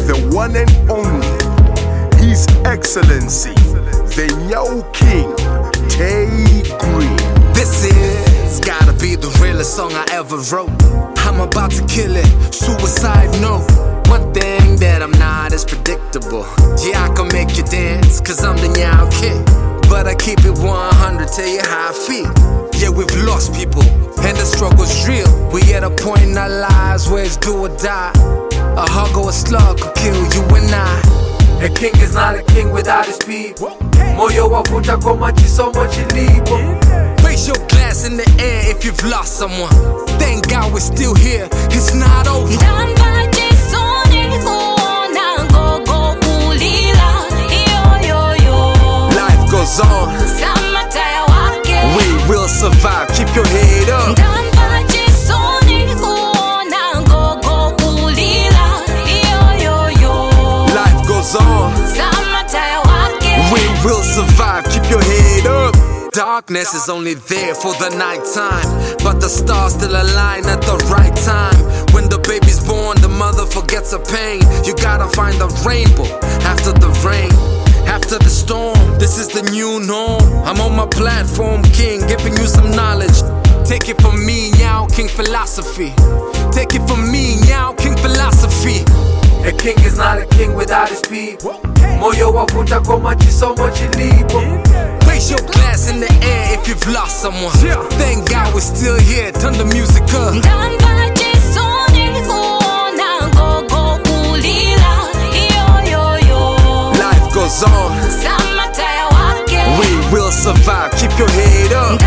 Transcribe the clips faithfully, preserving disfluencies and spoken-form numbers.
the one and only, His Excellency, the Nyao King, Tay Green. This is gotta be the realest song I ever wrote. I'm about to kill it, suicide note. One thing that I'm not is predictable. Yeah, I can make you dance, cause I'm the Nyao King. But I keep it one hundred, tell you how I feel. Yeah, we've lost people, and the struggle's real. We at a point in our lives where it's do or die. A hug or a slug could kill you and I. A king is not a king without his people. Moyo wavuta koma chisomo chilipo. Raise your glass in the air if you've lost someone. Thank God we're still here, it's not over. Life goes on, we will survive, keep your head up. Life goes on, we will survive, keep your head up. Darkness is only there for the nighttime, but the stars still align at the right time. When the baby's born, the mother forgets her pain. You gotta find the rainbow after the rain, after the storm. This is the new norm. I'm on my platform, king, giving you some knowledge. Take it from me, Nyao King philosophy. Take it from me, Nyao King philosophy. A king is not a king without his people. Moyo wavuta koma chisomo chilipo. Raise your glass in the air if you've lost someone. Thank God we're still here, turn the music up. Life goes on, we will survive, keep your head up.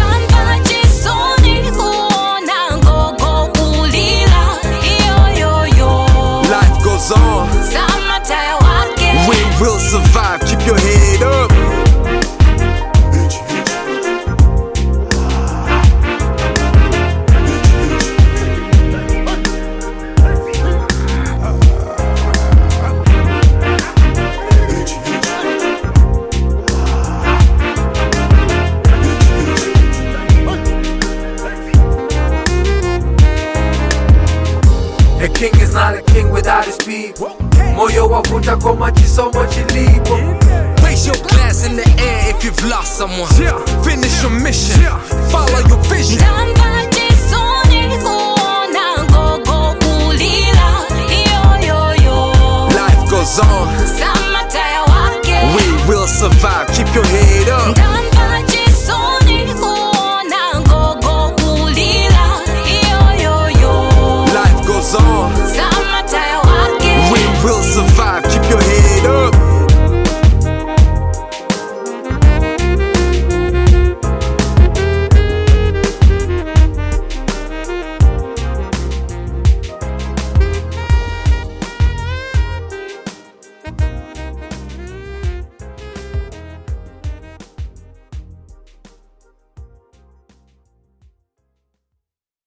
Life goes on, we will survive, keep your head up. A king is not a king without his people. Moyo wavuta koma chisomo chilipo. Raise your glass in the air if you've lost someone. Finish your mission, follow your vision. Life goes on, we will survive, keep your head up.